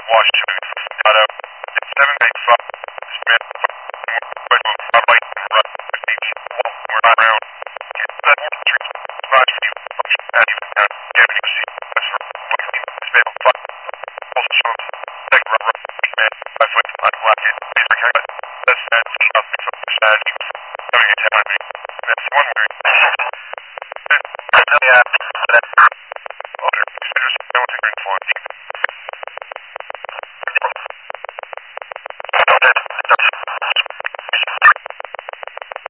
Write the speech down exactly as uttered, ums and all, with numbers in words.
Washington, Colorado. It's seven eight five Smith. We're right right beach. We're not around. It's that one street. Five feet. Not even that. Yeah, you see. That's right. What can you say? Fuck. Also shows. Take right right. Man. Five foot. I'd like it. Please okay. That's that. Nothing so sad. Having a time. That's one way. Yeah. That's. Oh, there's no one to bring for.